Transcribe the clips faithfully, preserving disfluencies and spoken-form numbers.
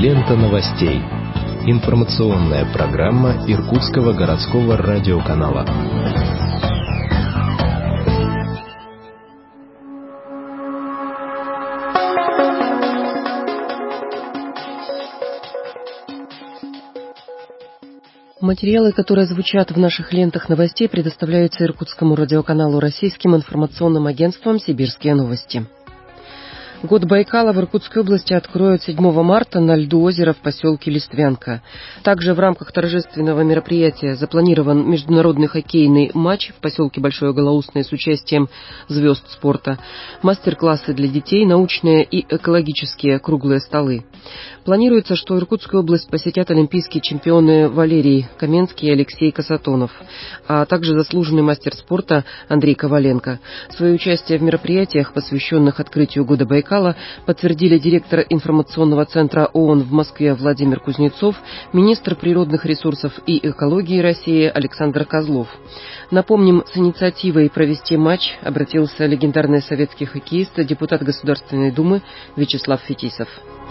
Лента новостей. Информационная программа Иркутского городского радиоканала. Материалы, которые звучат в наших лентах новостей, предоставляются Иркутскому радиоканалу российским информационным агентством «Сибирские новости». Год Байкала в Иркутской области откроют седьмого марта на льду озера в поселке Листвянка. Также в рамках торжественного мероприятия запланирован международный хоккейный матч в поселке Большое Голоусное с участием звезд спорта, мастер-классы для детей, научные и экологические круглые столы. Планируется, что Иркутскую область посетят олимпийские чемпионы Валерий Каменский и Алексей Касатонов, а также заслуженный мастер спорта Андрей Коваленко. Свое участие в мероприятиях, посвященных открытию года Байкала, подтвердили директор информационного центра ООН в Москве Владимир Кузнецов, министр природных ресурсов и экологии России Александр Козлов. Напомним, с инициативой провести матч обратился легендарный советский хоккеист, депутат Государственной Думы Вячеслав Фетисов.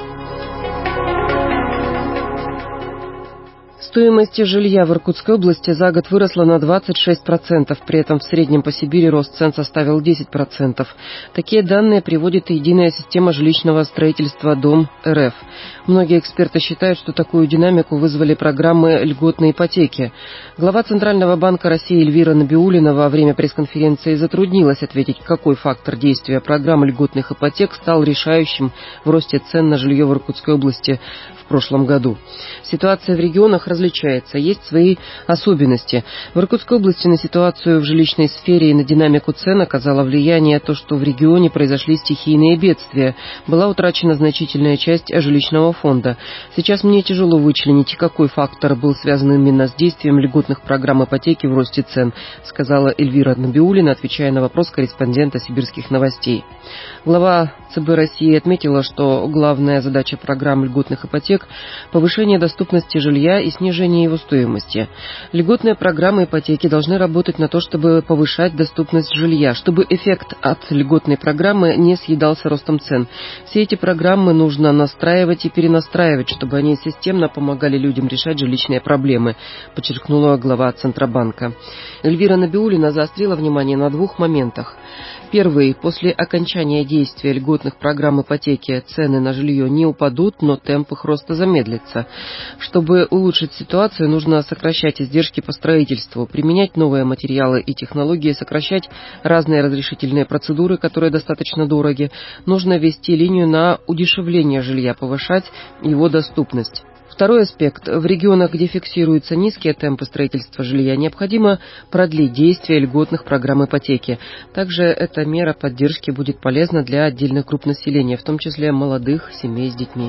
Стоимость жилья в Иркутской области за год выросла на двадцать шесть процентов, при этом в среднем по Сибири рост цен составил десять процентов. Такие данные приводит единая система жилищного строительства Дом.РФ. Многие эксперты считают, что такую динамику вызвали программы льготной ипотеки. Глава Центрального банка России Эльвира Набиуллина во время пресс-конференции затруднилась ответить, какой фактор действия программы льготных ипотек стал решающим в росте цен на жилье в Иркутской области в прошлом году. Ситуация в регионах различается, есть свои особенности. В Иркутской области на ситуацию в жилищной сфере и на динамику цен оказало влияние то, что в регионе произошли стихийные бедствия, была утрачена значительная часть жилищного фонда. Сейчас мне тяжело вычленить, какой фактор был связан именно с действием льготных программ ипотеки в росте цен, сказала Эльвира Набиуллина, отвечая на вопрос корреспондента «Сибирских новостей». Глава ЦБ России отметила, что главная задача программ льготных ипотек – повышение доступности жилья и снижение его стоимости. Льготные программы ипотеки должны работать на то, чтобы повышать доступность жилья, чтобы эффект от льготной программы не съедался ростом цен. Все эти программы нужно настраивать и перенастраивать, чтобы они системно помогали людям решать жилищные проблемы, подчеркнула глава Центробанка. Эльвира Набиуллина заострила внимание на двух моментах. Первый. После окончания действия льготных программ ипотеки цены на жилье не упадут, но темп их роста замедлится. Чтобы улучшить ситуацию, нужно сокращать издержки по строительству, применять новые материалы и технологии, сокращать разные разрешительные процедуры, которые достаточно дороги. Нужно ввести линию на удешевление жилья, повышать его доступность. Второй аспект. В регионах, где фиксируются низкие темпы строительства жилья, необходимо продлить действие льготных программ ипотеки. Также эта мера поддержки будет полезна для отдельных групп населения, в том числе молодых семей с детьми.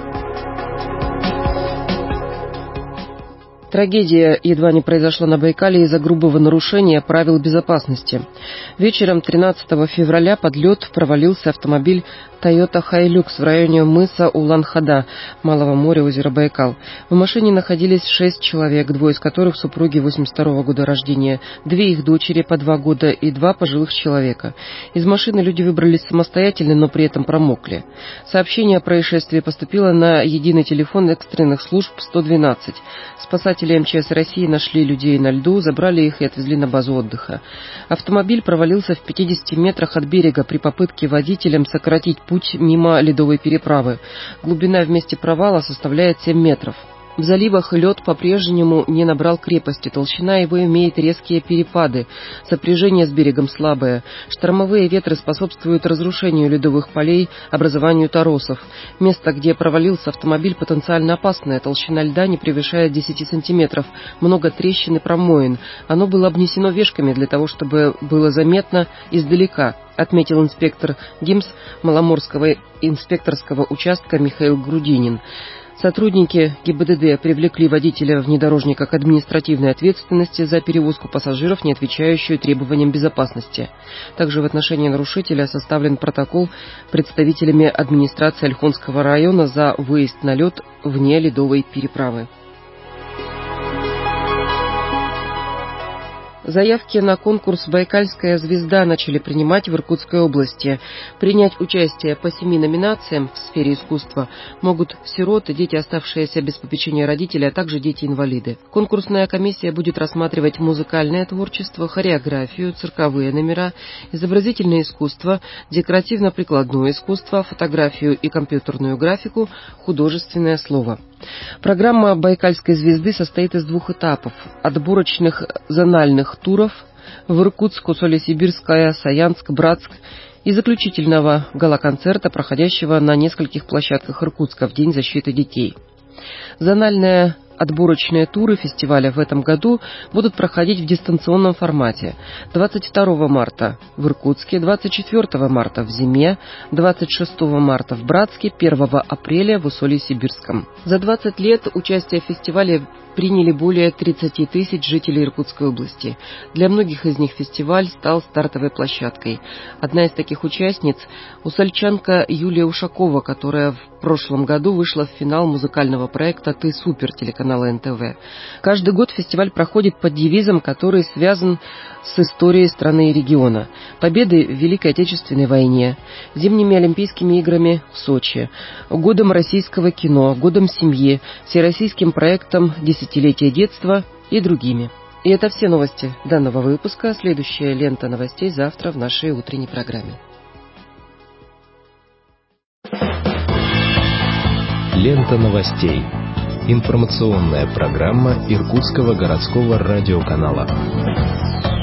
Трагедия едва не произошла на Байкале из-за грубого нарушения правил безопасности. Вечером тринадцатого февраля под лед провалился автомобиль Toyota Hilux в районе мыса Улан-Хада, Малого моря, озера Байкал. В машине находились шесть человек, двое из которых супруги восемьдесят второго года рождения, две их дочери по два года и два пожилых человека. Из машины люди выбрались самостоятельно, но при этом промокли. Сообщение о происшествии поступило на единый телефон экстренных служб сто двенадцать. Спасатели эм че эс России нашли людей на льду, забрали их и отвезли на базу отдыха. Автомобиль провалился в пятидесяти метрах от берега при попытке водителям сократить путь мимо ледовой переправы. Глубина в месте провала составляет семь метров. В заливах лед по-прежнему не набрал крепости, толщина его имеет резкие перепады, сопряжение с берегом слабое. Штормовые ветры способствуют разрушению ледовых полей, образованию торосов. Место, где провалился автомобиль, потенциально опасное, толщина льда не превышает десяти сантиметров, много трещин и промоин. Оно было обнесено вешками для того, чтобы было заметно издалека, отметил инспектор ГИМС Маломорского инспекторского участка Михаил Грудинин. Сотрудники ГИБДД привлекли водителя внедорожника к административной ответственности за перевозку пассажиров, не отвечающую требованиям безопасности. Также в отношении нарушителя составлен протокол представителями администрации Ольхонского района за выезд на лед вне ледовой переправы. Заявки на конкурс «Байкальская звезда» начали принимать в Иркутской области. Принять участие по семи номинациям в сфере искусства могут сироты, дети, оставшиеся без попечения родителей, а также дети-инвалиды. Конкурсная комиссия будет рассматривать музыкальное творчество, хореографию, цирковые номера, изобразительное искусство, декоративно-прикладное искусство, фотографию и компьютерную графику, художественное слово. Программа «Байкальской звезды» состоит из двух этапов – отборочных зональных туров в Иркутск, Усолье-Сибирское, Саянск, Братск и заключительного гала-концерта, проходящего на нескольких площадках Иркутска в День защиты детей. Зональные отборочные туры фестиваля в этом году будут проходить в дистанционном формате. двадцать второго марта в Иркутске, двадцать четвёртого марта в Зиме, двадцать шестого марта в Братске, первого апреля в Усолье-Сибирском. За двадцать лет участие в фестивале приняли более тридцати тысяч жителей Иркутской области. Для многих из них фестиваль стал стартовой площадкой. Одна из таких участниц – усольчанка Юлия Ушакова, которая в прошлом году вышла в финал музыкального проекта «Ты супер» телеканала эн тэ вэ. Каждый год фестиваль проходит под девизом, который связан с историей страны и региона. Победы в Великой Отечественной войне, зимними Олимпийскими играми в Сочи, годом российского кино, годом семьи, всероссийским проектом «Десятилетие детства» и другими. И это все новости данного выпуска. Следующая лента новостей завтра в нашей утренней программе. Лента новостей. Информационная программа Иркутского городского радиоканала.